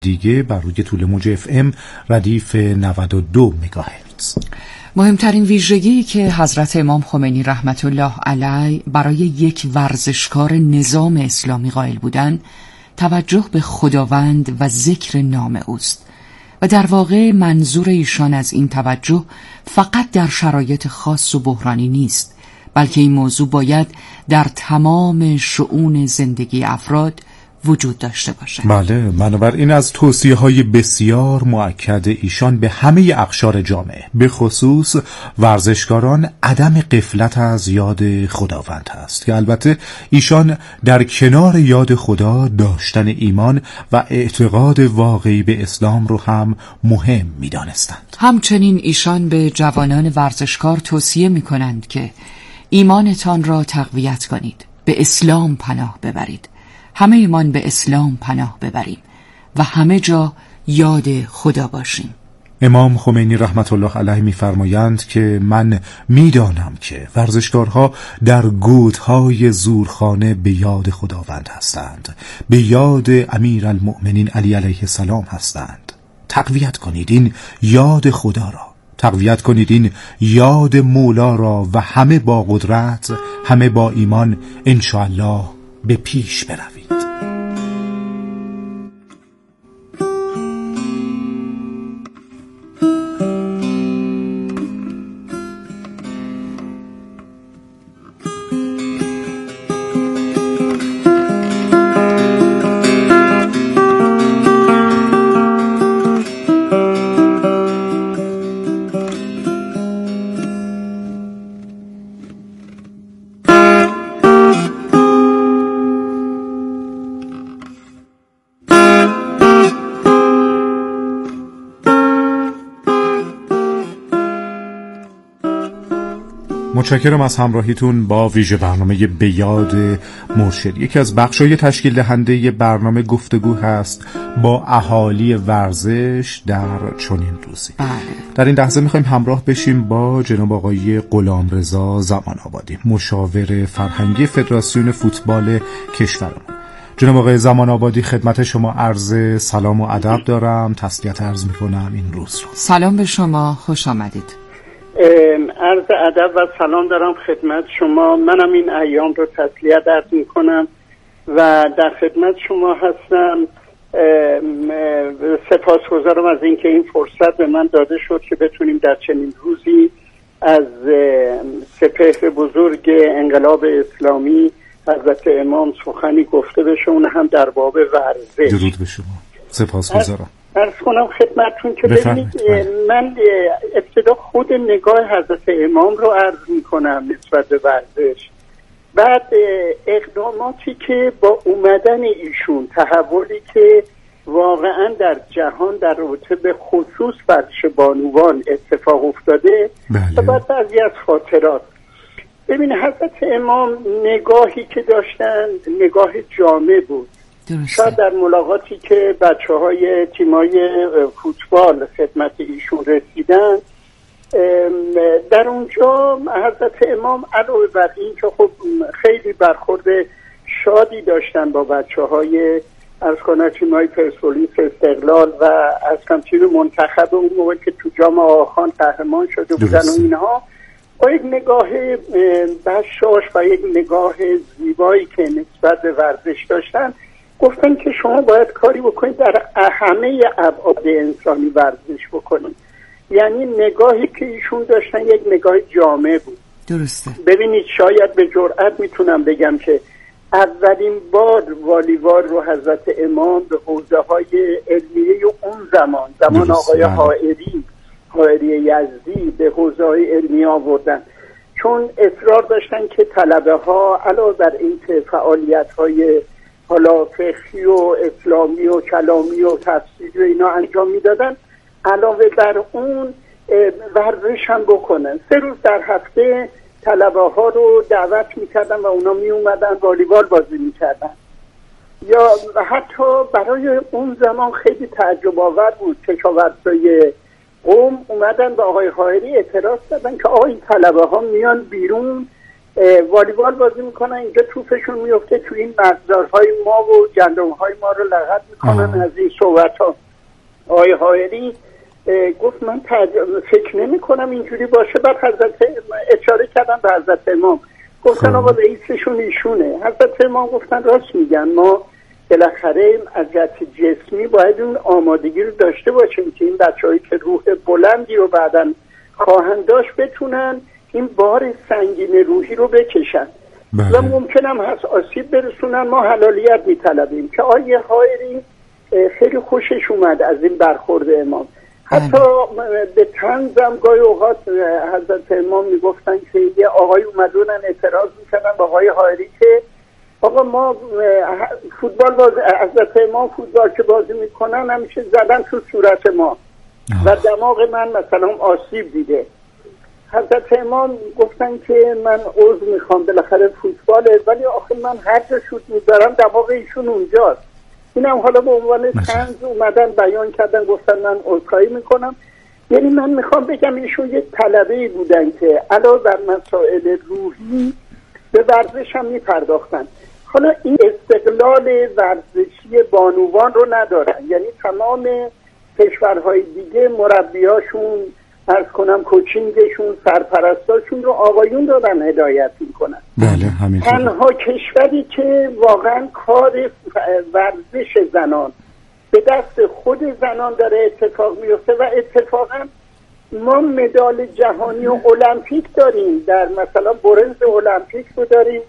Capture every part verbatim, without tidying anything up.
دیگه بر روی طول موج اف ام ردیف نود و دو مگاهرتز. مهمترین ویژگی که حضرت امام خمینی رحمت الله علیه برای یک ورزشکار نظام اسلامی قائل بودند توجه به خداوند و ذکر نام اوست و در واقع منظور ایشان از این توجه فقط در شرایط خاص و بحرانی نیست، بلکه این موضوع باید در تمام شؤون زندگی افراد وجود داشته باشه. بله، بنابراین از توصیه های بسیار مؤکد ایشان به همه اقشار جامعه، به خصوص ورزشکاران، عدم غفلت از یاد خداوند هست که البته ایشان در کنار یاد خدا داشتن ایمان و اعتقاد واقعی به اسلام رو هم مهم می دانستند. همچنین ایشان به جوانان ورزشکار توصیه می کنند که ایمانتان را تقویت کنید، به اسلام پناه ببرید، همه ایمان به اسلام پناه ببریم و همه جا یاد خدا باشیم. امام خمینی رحمت الله علیه می‌فرمایند که من می‌دانم که ورزشکارها در گودهای زورخانه به یاد خداوند هستند، به یاد امیرالمؤمنین علی علیه السلام هستند. تقویت کنید این یاد خدا را، تقویت کنید این یاد مولا را و همه با قدرت، همه با ایمان انشاءالله به پیش بروید. متشکرم از همراهیتون با ویژه برنامه به یاد مرشد. یکی از بخش‌های تشکیل دهنده برنامه گفتگو هست با اهالی ورزش در چنین روزی. بله. در این لحظه می‌خوایم همراه بشیم با جناب آقای غلامرضا زمان آبادی، مشاور فرهنگی فدراسیون فوتبال کشورمون. جناب آقای زمان آبادی، خدمت شما عرض سلام و ادب دارم، تسلیت عرض می‌کنم این روز رو. سلام به شما، خوش آمدید. عرض ادب و سلام دارم خدمت شما. منم این ایام رو تسلیت عرض میکنم و در خدمت شما هستم. سپاسگزارم از اینکه این فرصت به من داده شد که بتونیم در چنین روزی از سپهر بزرگ انقلاب اسلامی حضرت امام سخنی گفته بشه، اون هم در باب ورزش. درود به شما، سپاسگزارم. عرض کنم خدمتتون که ببینید من ابتدا خود نگاه حضرت امام رو عرض میکنم نسبت به ورزش، بعد اقداماتی که با اومدن ایشون، تحولی که واقعا در جهان در رابطه به خصوص ورزش بانوان اتفاق افتاده، و بعد بعضی از خاطرات. ببینید حضرت امام نگاهی که داشتن نگاه جامع بود. شاید در ملاقاتی که بچه های تیمای فوتبال خدمت ایشون رسیدن، در اونجا حضرت امام علاوه بر این که خب خیلی برخورد شادی داشتن با بچه های از کنه تیمای پرسپولیس استقلال و از کم تیم منتخب اون موقع که تو جام آخان قهرمان شده بودن و اینها، با یک نگاه بشاش و یک نگاه زیبایی که نسبت به ورزش داشتن، گفتن که شما باید کاری بکنید در همه ابعاد انسانی ورزش بکنید. یعنی نگاهی که ایشون داشتن یک نگاه جامع بود. درسته. ببینید شاید به جرئت میتونم بگم که اولین بار والیبال رو حضرت امام به حوزه های علمیه اون زمان زمان آقای حائری حائری یزدی به حوزه های علمیه آوردن، چون اصرار داشتن که طلبه ها علاوه بر این که فعالیت های حالا فقهی و اسلامی و کلامی و تفسیری و اینا انجام میدادن، علاوه بر اون ورزش هم بکنن. سه روز در هفته طلبه ها رو دعوت میکردن و اونا می اومدن والیبال بازی میکردن. یا حتی برای اون زمان خیلی تعجب آور بود، کشاورزای قوم اومدن به آقای حائری اعتراض کردن که آقا این طلبه ها میان بیرون والیبال بازی میکنن، اینجا توپشون میفته تو این مرزدارهای ما و گندمهای ما رو لغت میکنن. از این صحبت ها آقای حائری گفت من فکر نمی کنم اینجوری باشه. بعد حضرت اشاره کردن به حضرت امام، گفتن آقا رئیسشون ایشونه. حضرت امام گفتن راست میگن، ما بالاخره از جهت جسمی باید اون آمادگی رو داشته باشیم که این بچه‌هایی که روح بلندی رو بعداً خواهند داشت بتونن این بار سنگین روحی رو بکشن بله. و ممکنم هست آسیب برسونن. ما حلالیت میطلبیم که آیه حائری خیلی خوشش اومد از این برخورد امام. حتی به طنزم گاهی اوقات حضرت امام میگفتن که یه آقای اومدونن اعتراض میکردن با آقای حائری که آقا ما فوتبال باز حضرت امام فوتبال که بازی میکنن همیشه زدن تو صورت ما و دماغ من مثلا آسیب دیده. حضرت امام گفتن که من عذر میخوام، بالاخره فوتباله، ولی آخه من هر جا شوت میذارم دماغ ایشون اونجاست. اینم حالا به عنوان طنز اومدن بیان کردن، گفتن من عذرخواهی میکنم. یعنی من میخوام بگم ایشون یک طلبه‌ای بودن که علاوه بر مسائل روحی به ورزش هم میپرداختن. حالا این استقلال ورزشی بانوان رو ندارن، یعنی تمام کشورهای دیگه مربیاشون، عرض کنم کوچینگشون، سرپرستاشون رو آقایون دارن هدایت میکنن. بله همین. تنها کشوری که واقعا کار ورزش زنان به دست خود زنان داره اتفاق میفته و اتفاقا ما مدال جهانی و المپیک داریم، در مثلا برنز المپیک رو داریم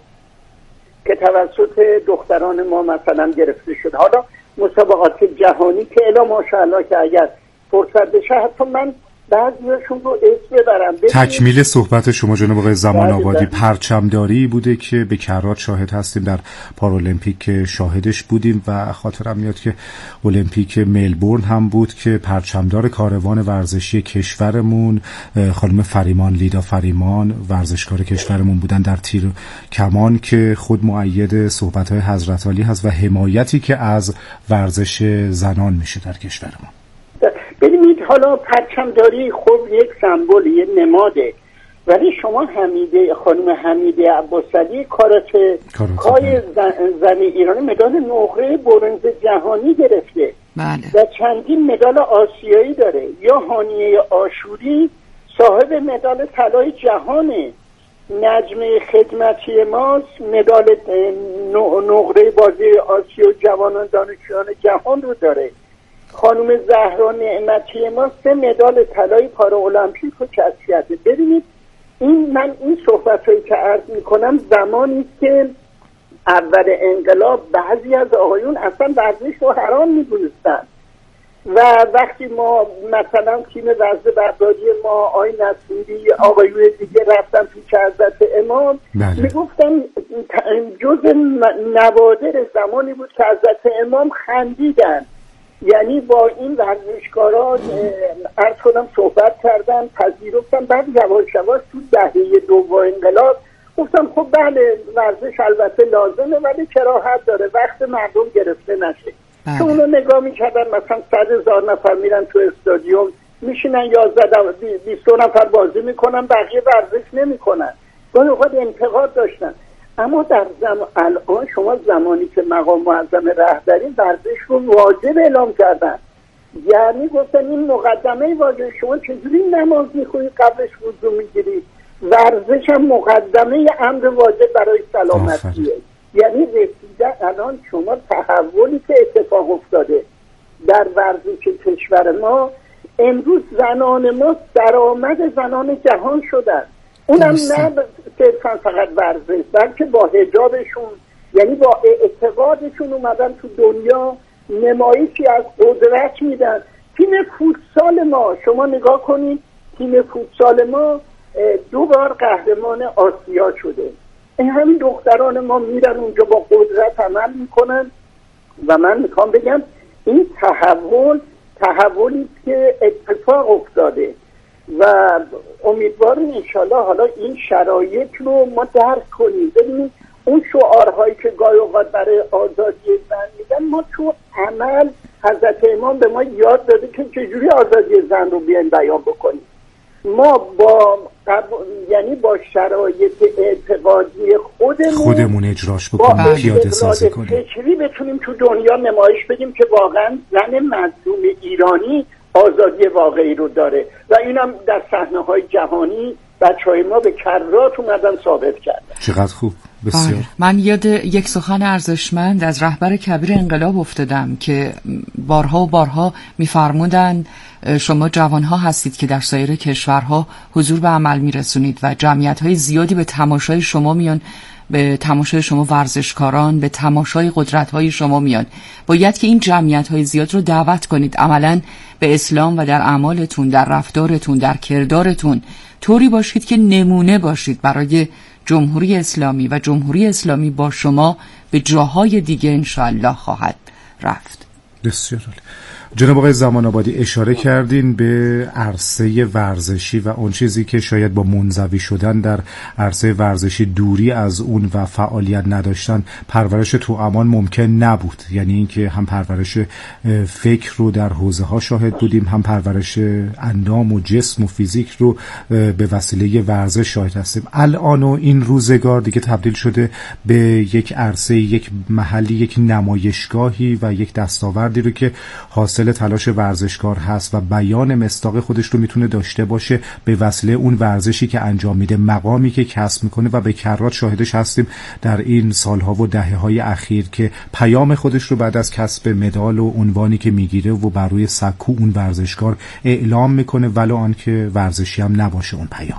که توسط دختران ما مثلا گرفته شد. حالا مسابقات جهانی که الا ماشاءالله که اگر فرصت بشه حتی من بعضیاشون رو اسم ببرم. تکمیل صحبت شما جناب آقای زمان آبادی، پرچمداری بوده که به کرات شاهد هستیم، در پارالمپیک که شاهدش بودیم و خاطرم میاد که المپیک ملبورن هم بود که پرچمدار کاروان ورزشی کشورمون خانم فریمان، لیدا فریمان، ورزشکار کشورمون بودن در تیر کمان که خود مؤید صحبت‌های حضرت علی هست و حمایتی که از ورزش زنان میشه در کشورمون. ببینید حالا پرچمداری خب یک سمبل، یک نماده، ولی شما حمیده خانم حمیده عباسعلی کاراته های زن, زن ایرانی مدال نقره برنز جهانی گرفته بله. و چندین مدال آسیایی داره. یا هانیه آشوری صاحب مدال طلای جهانه. نجمه خدمتی ماست مدال نقره بازی آسیا و جوانان دانشجویان جهان رو داره. خانم زهرا نعمتی ما سه مدال طلای پارالمپیک رو کسب کرده. ببینید این من این صحبتایی که عرض میکنم زمانی است که اول انقلاب بعضی از آقایون اصلا ورزش رو حرام میدونستن و وقتی ما مثلا تیم ورزش برداری ما آقای نصیری آقایون دیگه رفتن پیش حضرت امام میگفتن جز نوادر زمانی بود که حضرت امام خندیدن، یعنی با این ورزشکاران عرض کنم صحبت کردن، پذیرفتن. بعد یواش یواش تو دهه دوم انقلاب گفتم خب بله ورزش البته لازمه ولی کراهت داره، وقت مردم گرفته نشه. که اونو نگاه میکردن مثلا صد هزار نفر میرن تو استادیوم میشینن یازده بیست نفر بازی میکنن، بقیه ورزش نمیکنن. گاهی اوقات انتقاد داشتن. اما در زمان الان شما زمانی که مقام معظم رهبری ورزش رو واجب اعلام کردن، یعنی گفتن این مقدمه واجب، شما چجوری نماز میخونید قبلش وضو میگیرید؟ ورزش هم مقدمه امر واجب برای سلامتیه. یعنی رسیده الان شما تحولی که اتفاق افتاده در ورزش کشور ما، امروز زنان ما درآمد زنان جهان شدن. اونم نه صرفا فقط ورزش بلکه با حجابشون، یعنی با اعتقادشون اومدن تو دنیا نمایشی از قدرت میدن. تیم فوتسال ما شما نگاه کنید، تیم فوتسال ما دو بار قهرمان آسیا شده. این همین دختران ما میرن اونجا با قدرت عمل میکنن و من میخوام بگم این تحول تحولی که اتفاق افتاده و امیدوارم انشالله حالا این شرایط رو ما درک کنیم. ببینید اون شعارهایی که گاهی اوقات برای آزادی زن میدن، ما تو عمل حضرت امام به ما یاد داده که چجوری آزادی زن رو بیاین بیان بکنیم. ما با یعنی با شرایط اعتقادی خودمون خودمون اجراش بکنیم، پیاده سازی کنیم، فکری بتونیم تو دنیا نمایش بدیم که واقعا زن مظلوم ایرانی آزادی واقعی رو داره و اینم در صحنه‌های جهانی بچه‌های ما به کرات اومدن ثابت کردن. چقدر خوب، بسیار. من یاد یک سخن ارزشمند از رهبر کبیر انقلاب افتادم که بارها و بارها می‌فرمودند شما جوانها هستید که در سایر کشورها حضور به عمل میرسونید و جمعیت‌های زیادی به تماشای شما میان، به تماشای شما ورزشکاران، به تماشای قدرت‌های شما میان. باید که این جمعیت‌های زیاد رو دعوت کنید عملاً به اسلام و در اعمالتون، در رفتارتون، در کردارتون طوری باشید که نمونه باشید برای جمهوری اسلامی و جمهوری اسلامی با شما به جاهای دیگه انشاءالله خواهد رفت. بسیار عالی. جناب آقای زمان آبادی اشاره کردین به عرصه ورزشی و اون چیزی که شاید با منزوی شدن در عرصه ورزشی، دوری از اون و فعالیت نداشتن، پرورش توامان ممکن نبود. یعنی اینکه هم پرورش فکر رو در حوزه ها شاهد بودیم، هم پرورش اندام و جسم و فیزیک رو به وسیله ورزش شاهد هستیم. الان و این روزگار دیگه تبدیل شده به یک عرصه، یک محلی، یک نمایشگاهی و یک دستاوردی رو که حاصل تلاش ورزشکار هست و بیان مصداق خودش رو میتونه داشته باشه به وسیله اون ورزشی که انجام میده، مقامی که کسب میکنه و به کرات شاهدش هستیم در این سالها و دهه‌های اخیر که پیام خودش رو بعد از کسب مدال و عنوانی که میگیره و بر روی سکو اون ورزشکار اعلام میکنه، ولو آنکه ورزشی هم نباشه اون پیام.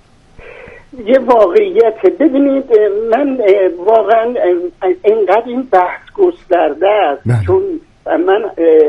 یه واقعیت. ببینید من واقعا اینقدر این بحث گسترده است چون من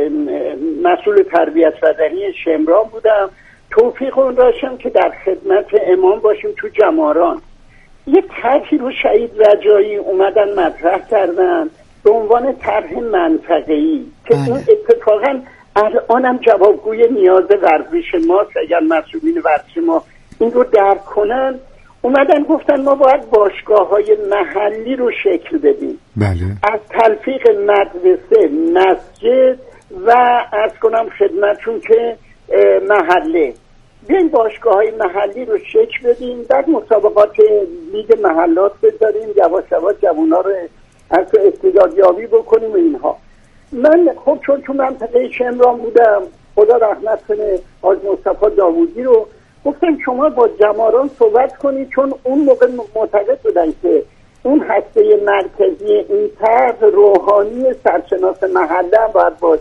مسئول تربیت بدنی شمران بودم، توفیق اون داشتم که در خدمت امام باشیم تو جماران. یک طرحی رو شهید رجایی اومدن مطرح کردن به عنوان طرح منطقه‌ای که اون اتفاقا الانم جوابگوی نیاز ورزش ماست. اگر مسئولین ورزش ما این رو درک کنن، اومدن گفتن ما باید باشگاه‌های محلی رو شکل بدیم. بله. از تلفیق مدرسه، مسجد و عرض کنم خدمتشون که محله، بیایم باشگاه‌های محلی رو شکل بدیم، بعد مسابقات لیگ محلات بذاریم، یواش یواش جوونا رو از استعدادیابی بکنیم و اینها. من خب چون تو منطقه شمران بودم، خدا رحمت کنه حاج مصطفی داوودی رو، گفتم شما با جماران صحبت کنید، چون اون موقع معتقد بودن که اون هسته مرکزی این طرح روحانی سرشناس محله هم باید باشه.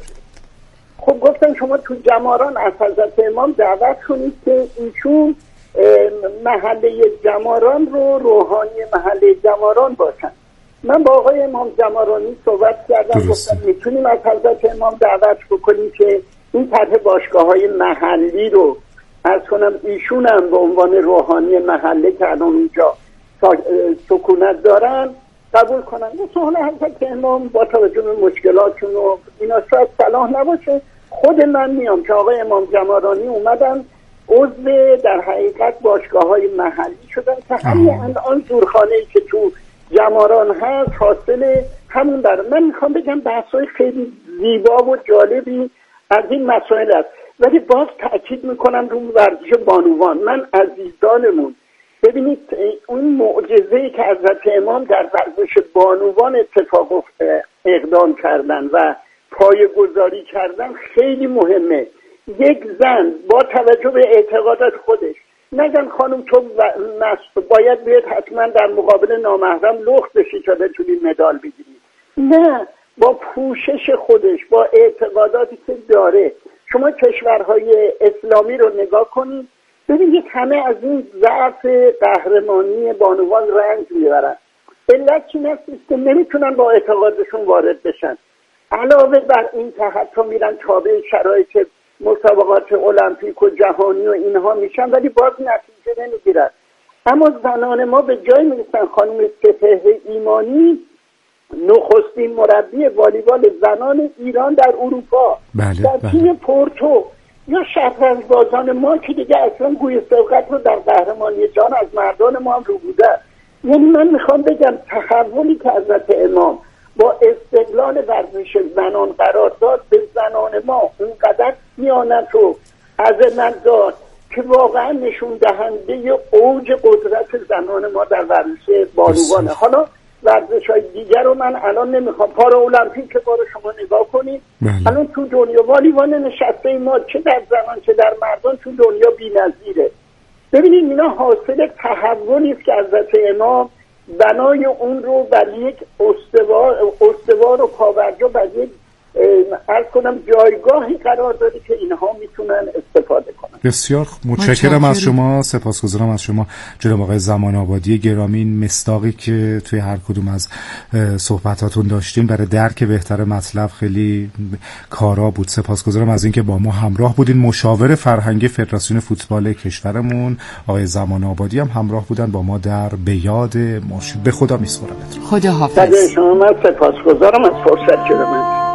خب گفتم شما تو جماران از حضرت امام دعوت کنید که ایشون محله جماران رو روحانی محله جماران باشن. من با آقای امام جمارانی صحبت کردم، گفتم میتونیم از حضرت امام دعوت بکنیم که این طرح باشگاه‌های محلی رو از کنم ایشون هم به عنوان روحانی محله که الان اونجا سکونت دارن قبول کنن. مثلا حضرت امام با توجه به مشکلاتشون و اینا شاید صلاح نباشه، خود من میام که آقای امام جمارانی اومدن عضو در حقیقت باشگاه‌های محلی شدن که همین الان زورخانه‌ای که تو جماران هست حاصل همون در. من میخوام بگم بحث‌های خیلی زیبا و جالبی از این مسائل است، ولی باز تأکید میکنم رو ورزش بانوان. من عزیزانمون ببینید اون معجزه‌ای که حضرت امام در ورزش بانوان اتفاق اقدام کردن و پایه‌گذاری کردن خیلی مهمه. یک زن با توجه به اعتقادات خودش نگن خانم تو باید بیاد حتما در مقابل نامحرم لخت بشی تا بتونی مدال بگیری. نه، با پوشش خودش، با اعتقاداتی که داره. شما کشورهای اسلامی رو نگاه کنید، ببینید همه از این ضعف قهرمانی بانوان رنج میبرن. علت چی است که نمیتونن با اعتقادشون وارد بشن. علاوه بر این که حتی میرن تابع شرایط مسابقات المپیک و جهانی و اینها میشن، ولی باز نتیجه نمیگیرن. اما زنان ما به جای میرسن. خانم سپهر ایمانی نخستین مربی والیبال زنان ایران در اروپا، بله، در تیم بله. پورتو، یا شطرنج بازان ما که دیگه اصلا گوی سبقت رو در قهرمانی جهان از مردان ما هم رو بوده. یعنی من میخوام بگم تحولی که حضرت امام با استقلال ورزش زنان قرار داد، به زنان ما اونقدر میانت و عظمت داد که واقعا نشون دهنده اوج قدرت زنان ما در ورزش بانوانه. حالا ورزش های دیگر رو من الان نمیخوام، پارا المپیک که بارو شما نگاه کنید الان تو دنیا والیبال نشسته ما چه در زنان چه در مردان تو دنیا بی‌نظیره. ببینید اینا حاصل تحولی است که حضرت امام بنای اون رو بر یک استوار استوار و پابرجا بر یک عرض کنم جایگاهی قرار داده که اینها میتونن استفاده کنن. بسیار متشکرم از شما، سپاسگزارم از شما جناب آقای زمان آبادی گرامی. این مصداقی که توی هر کدوم از صحبتاتون داشتیم برای درک بهتر مطلب خیلی کارا بود. سپاسگزارم از اینکه با ما همراه بودین. مشاور فرهنگی فدراسیون فوتبال کشورمون آقای زمان آبادی هم همراه بودن با ما در به یاد مرشد. به خدا میسپارمتون. خدا حافظ. شما من سپاسگزارم از فرصت که من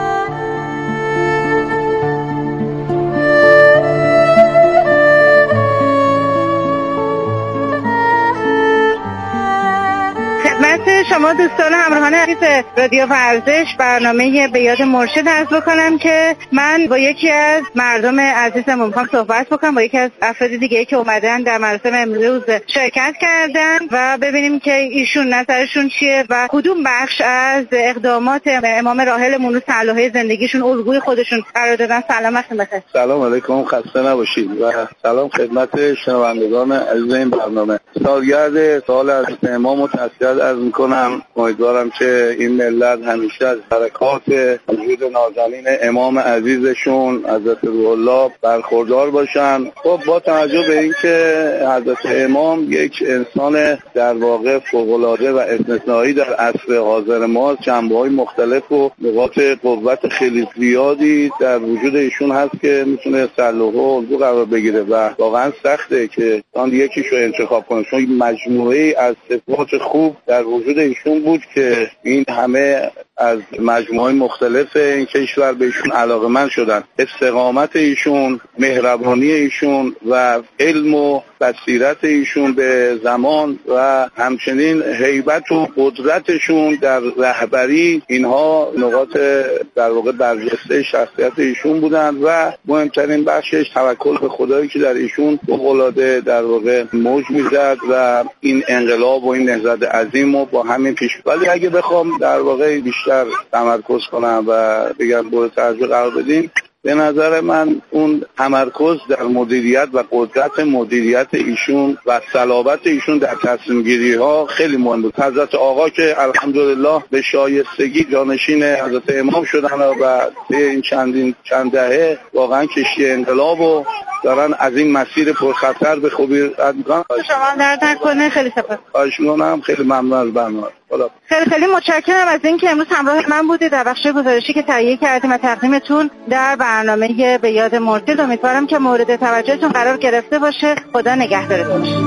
شما دوستان همراهان عزیز رادیو ورزش برنامه به یاد مرشد عرض بکنم که من با یکی از مردم عزیزم میخوام صحبت بکنم، با یکی از افراد دیگه که اومدن در مراسم امروز شرکت کردن و ببینیم که ایشون نظرشون چیه و کدوم بخش از اقدامات امام راحلمون و صلاح زندگیشون الگوی خودشون قرار دادن. سلام بخیر. سلام علیکم، خسته نباشید و سلام خدمت شنوندگان عزیز این برنامه. سالگرد سال از امام و تسلیت عرض میکنم. امیدوارم که این ملت همیشه از برکات وجود نازنین امام عزیزشون حضرت روح الله برخوردار باشن. خب با توجه به اینکه حضرت امام یک انسان در واقع فوق‌العاده و استثنایی در عصر حاضر ما، جنبه‌های مختلف و نقاط قوت خیلی زیادی در وجود ایشون هست که میتونه سلوه و الگو قرار بگیره و واقعا سخته که آن یکیشو انتخاب کنه، چون مجموعه از صفات خوب در وجود ایشون بود که این همه از مجموعه مختلف این کشور به ایشون علاقه‌مند شدن. استقامت ایشون، مهربانی ایشون و علم و بصیرت ایشون به زمان و همچنین هیبت و قدرتشون در رهبری، اینها نقاط در واقع برجسته شخصیت ایشون بودند و مهمترین بخشش توکل به خدایی که در ایشون فوق‌العاده در واقع موج میزد و این انقلاب و این نهضت عظیم رو با همین پیش. ولی اگه بخوام در واقع بیشتر تمرکز کنم و بگم مورد توجه قرار بدیم، به نظر من اون تمرکز در مدیریت و قدرت مدیریت ایشون و صلابت ایشون در تصمیم گیری ها خیلی مهم بود. حضرت آقا که الحمدلله به شایستگی جانشین حضرت امام شدن و این چندین چند دهه واقعا کشتی انقلاب و دارن از این مسیر پرخطر به خوبی رد میکنن. شما درد نکنه. خیلی سپاس. خواهش می‌کنم. خیلی ممنون از برنامه. خیلی خیلی متشکرم از اینکه امروز همراه من بودید در بخش گزارشی که تهیه کردیم و تقدیمتون در برنامه به یاد مرشد. امیدوارم که مورد توجهتون قرار گرفته باشه. خدا نگهدارتون باشه.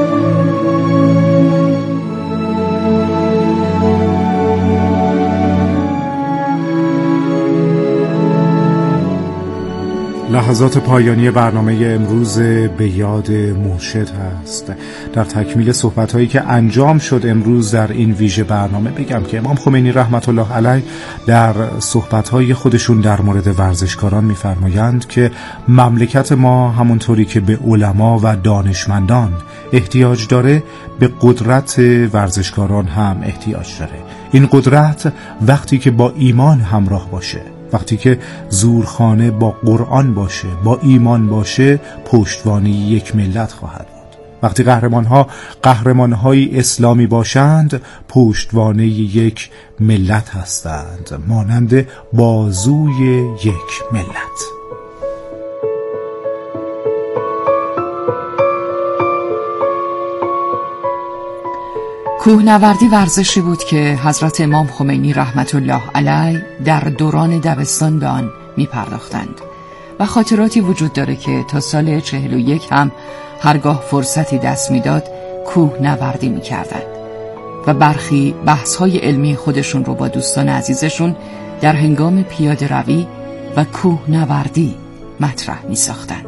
لحظات پایانی برنامه امروز به یاد مرشد هست. در تکمیل صحبت‌هایی که انجام شد امروز در این ویژه برنامه بگم که امام خمینی رحمت الله علیه در صحبت‌های خودشون در مورد ورزشکاران می‌فرمایند که مملکت ما همونطوری که به علما و دانشمندان احتیاج داره، به قدرت ورزشکاران هم احتیاج داره. این قدرت وقتی که با ایمان همراه باشه، وقتی که زورخانه با قرآن باشه، با ایمان باشه، پشتوانه یک ملت خواهد بود. وقتی قهرمانها قهرمانهای اسلامی باشند، پشتوانه یک ملت هستند، مانند بازوی یک ملت. کوهنوردی ورزشی بود که حضرت امام خمینی رحمت الله علیه در دوران دبستان به آن می پرداختند و خاطراتی وجود داره که تا سال چهل و یک هم هرگاه فرصتی دست می داد کوهنوردی می کردند و برخی بحث‌های علمی خودشون رو با دوستان عزیزشون در هنگام پیاده روی و کوهنوردی مطرح می ساختند.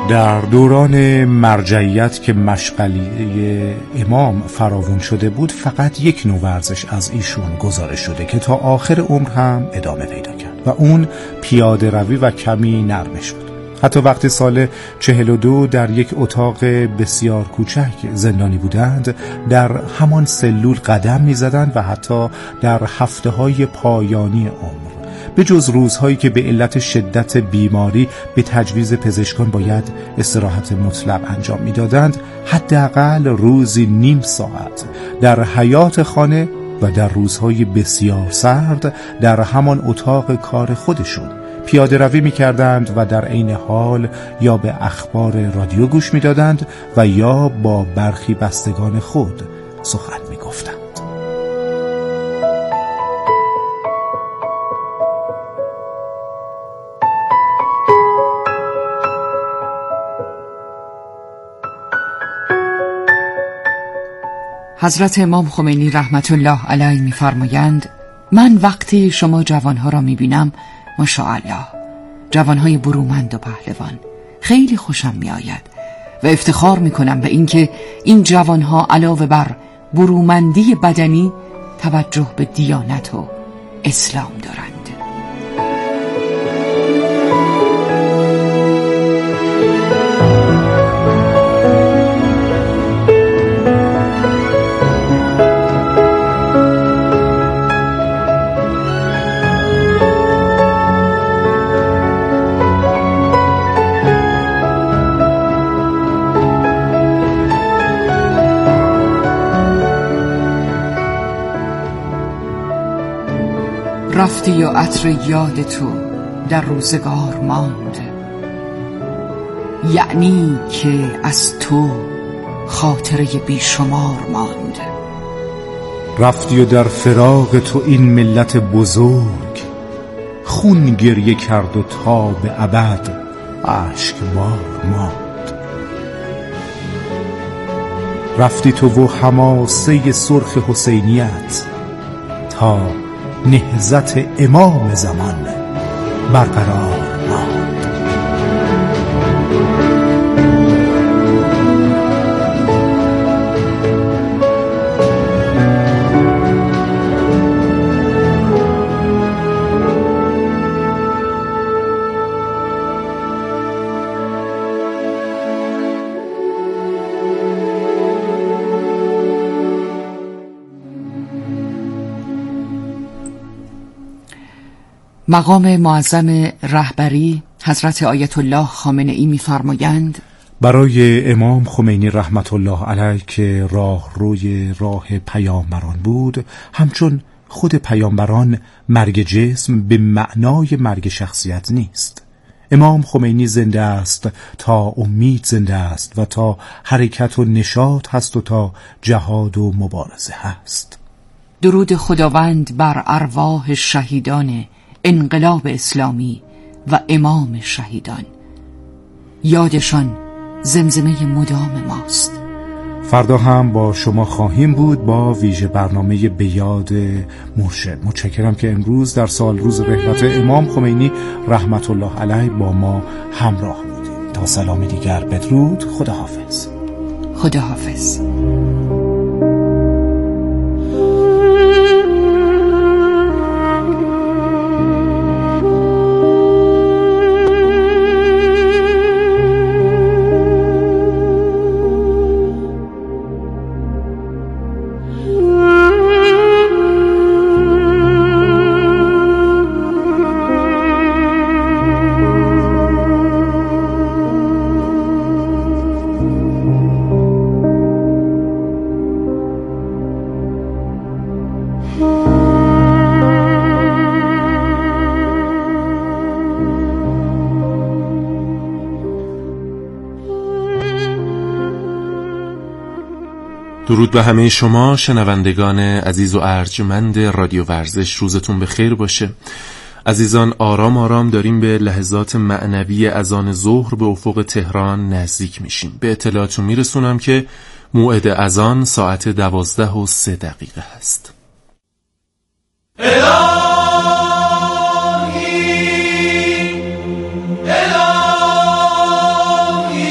در دوران مرجعیت که مشغله امام فراوون شده بود، فقط یک نوع ورزش از ایشون گزارش شده که تا آخر عمر هم ادامه پیدا کرد و اون پیاده روی و کمی نرمش بود. حتی وقتی سال چهل و دو در یک اتاق بسیار کوچک زندانی بودند، در همان سلول قدم می زدند و حتی در هفته های پایانی عمر، به جز روزهایی که به علت شدت بیماری به تجویز پزشکان باید استراحت مطلق انجام می دادند، حداقل روزی نیم ساعت در حیاط خانه و در روزهای بسیار سرد در همان اتاق کار خودشون پیاده روی می کردند و در عین حال یا به اخبار رادیو گوش می دادند و یا با برخی بستگان خود سخن می گفتند. حضرت امام خمینی رحمت الله علیه می‌فرمایند: من وقتی شما جوانها را می‌بینم، ماشاءالله، جوانهای برومند و پهلوان، خیلی خوشم می‌آید و افتخار می‌کنم به اینکه این جوانها علاوه بر برومندی بدنی توجه به دیانت و اسلام دارند. رفتی و عطر یاد تو در روزگار ماند، یعنی که از تو خاطره بیشمار ماند. رفتی و در فراق تو این ملت بزرگ خون گریه کرد و تا به ابد اشکبار ماند. رفتی تو و حماسه سرخ حسینیت تا نهضت امام زمان برقرار ماند. مقام معظم رهبری حضرت آیت الله خامنه ای می‌فرمایند: برای امام خمینی رحمت الله علیه که راه روی راه پیامبران بود، همچون خود پیامبران مرگ جسم به معنای مرگ شخصیت نیست. امام خمینی زنده است تا امید زنده است و تا حرکت و نشاط هست و تا جهاد و مبارزه هست. درود خداوند بر ارواح شهیدان انقلاب اسلامی و امام شهیدان، یادشان زمزمه مدام ماست. فردا هم با شما خواهیم بود با ویژه برنامه به یاد مرشد. متشکرم که امروز در سال روز رحلت امام خمینی رحمت الله علیه با ما همراه بودید. تا سلام دیگر بدرود. خداحافظ. خداحافظ. درود به همه شما شنوندگان عزیز و ارجمند رادیو ورزش، روزتون بخیر باشه. عزیزان، آرام آرام داریم به لحظات معنوی اذان ظهر به افق تهران نزدیک میشیم. به اطلاعتون میرسونم که موعد اذان ساعت دوازده و سه دقیقه هست. الهی الهی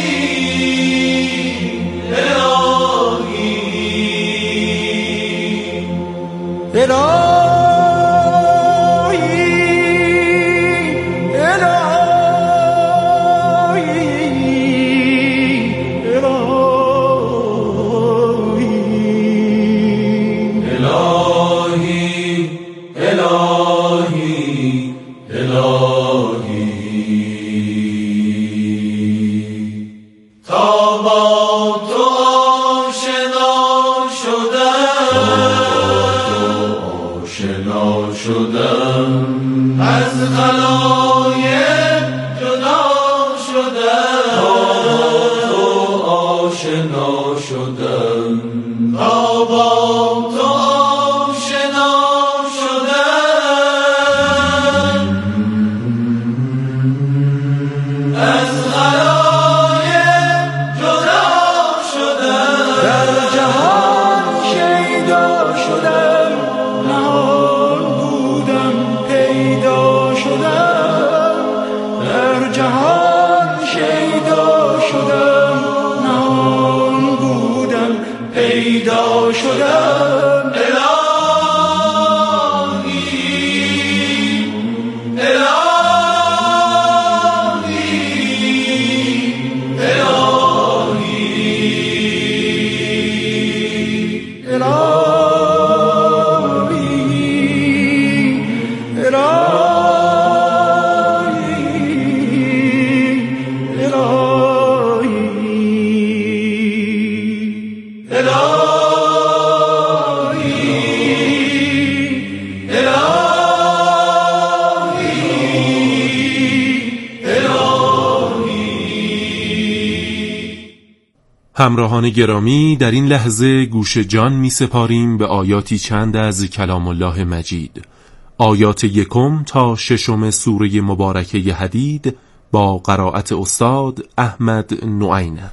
همراهان گرامی، در این لحظه گوش جان می سپاریم به آیاتی چند از کلام الله مجید، آیات یکم تا ششم سوره مبارکه حدید با قرائت استاد احمد نعینه.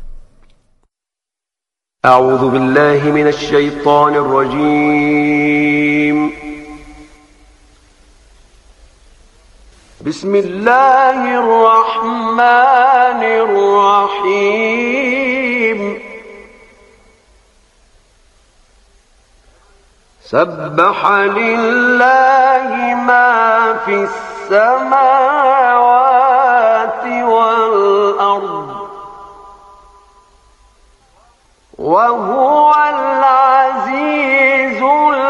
اعوذ بالله من الشیطان الرجیم. بسم الله الرحمن الرحیم. سبح لله ما في السماوات والأرض وهو العزيز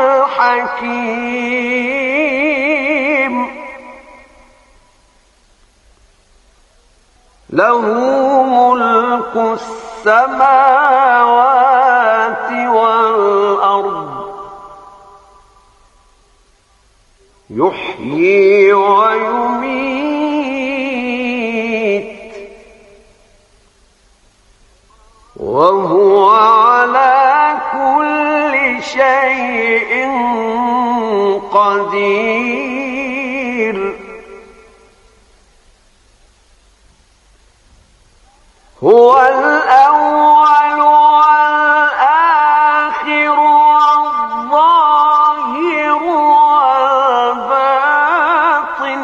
الحكيم. له ملك السماوات والأرض يحيي ويميت وهو على كل شيء قدير. هو الأول والآخر والظاهر والباطن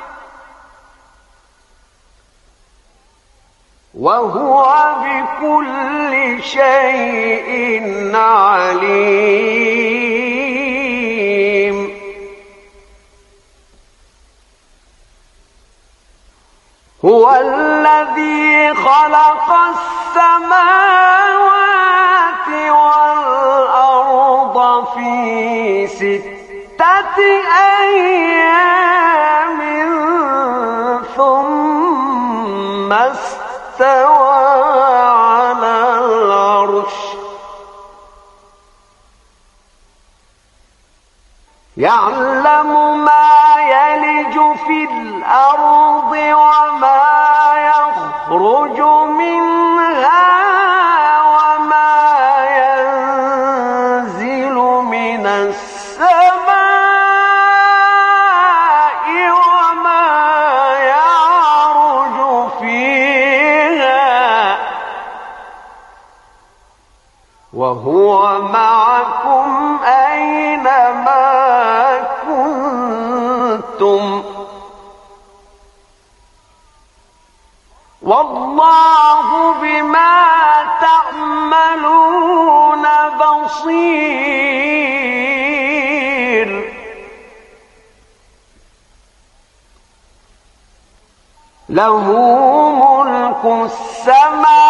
وهو بكل شيء عليم. هو الذي خلق السماوات والأرض في ستة أيام ثم استوى على العرش يعلم ما يلج في الأرض وما يخرج منها وما ينزل من السماء وما يعرج فيها وهو معكم أينما كنتم والله بما تعملون بصير. له ملك السماوات